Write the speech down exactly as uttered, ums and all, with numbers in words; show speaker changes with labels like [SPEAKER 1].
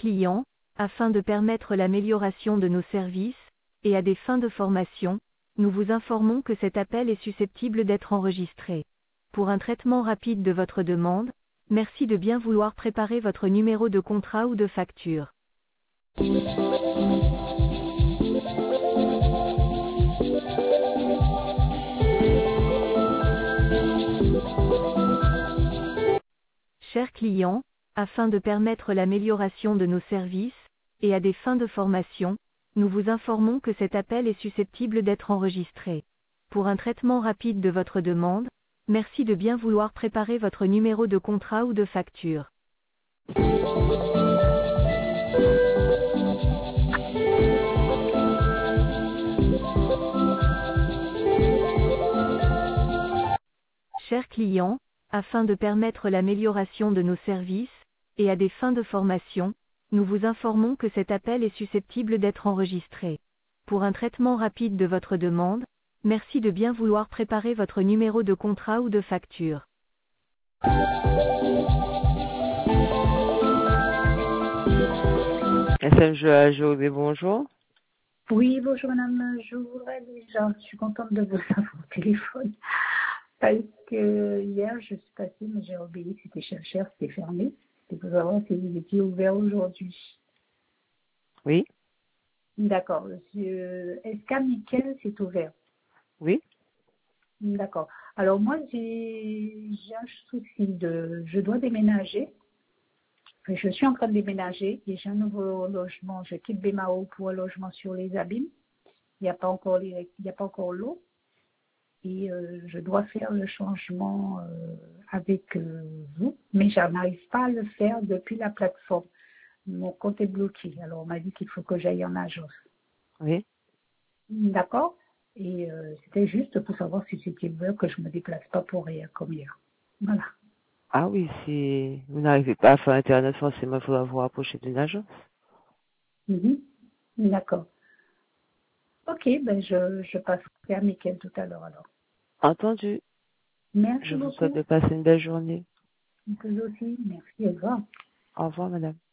[SPEAKER 1] client, afin de permettre l'amélioration de nos services, et à des fins de formation, nous vous informons que cet appel est susceptible d'être enregistré. Pour un traitement rapide de votre demande, merci de bien vouloir préparer votre numéro de contrat ou de facture. Chers clients, afin de permettre l'amélioration de nos services, et à des fins de formation, nous vous informons que cet appel est susceptible d'être enregistré. Pour un traitement rapide de votre demande, merci de bien vouloir préparer votre numéro de contrat ou de facture. Chers clients, afin de permettre l'amélioration de nos services, et à des fins de formation, nous vous informons que cet appel est susceptible d'être enregistré. Pour un traitement rapide de votre demande, merci de bien vouloir préparer votre numéro de contrat ou de facture.
[SPEAKER 2] S M G A G O B, bonjour.
[SPEAKER 3] Oui, bonjour madame, je voudrais déjà, je suis contente de vous avoir au téléphone, parce que hier je suis passée, mais j'ai oublié que c'était cher, cher, c'était fermé, c'était pour savoir si vous étiez ouvert aujourd'hui.
[SPEAKER 2] Oui.
[SPEAKER 3] D'accord, monsieur, est-ce qu'à Mickel c'est ouvert?
[SPEAKER 2] Oui.
[SPEAKER 3] D'accord, alors moi j'ai j'ai un souci de, je dois déménager, enfin, je suis en train de déménager, et j'ai un nouveau logement, je quitte Bémao pour un logement sur les Abîmes. Il n'y a pas encore les- il n'y a pas encore l'eau et euh, je dois faire le changement euh, avec euh, vous, mais je n'arrive pas à le faire depuis la plateforme. Mon compte est bloqué. Alors on m'a dit qu'il faut que j'aille en agence.
[SPEAKER 2] Oui.
[SPEAKER 3] D'accord. Et euh, c'était juste pour savoir si c'était vrai que je ne me déplace pas pour rien comme hier. Voilà.
[SPEAKER 2] Ah oui, si vous n'arrivez pas à faire Internet, forcément, il faudra vous rapprocher d'une agence.
[SPEAKER 3] Mhm. D'accord. Ok, ben je, je passerai à Mickaël tout à l'heure alors.
[SPEAKER 2] Entendu.
[SPEAKER 3] Merci
[SPEAKER 2] Je vous souhaite
[SPEAKER 3] beaucoup.
[SPEAKER 2] de passer une belle journée.
[SPEAKER 3] Vous aussi. Merci. Au revoir.
[SPEAKER 2] Au revoir, madame.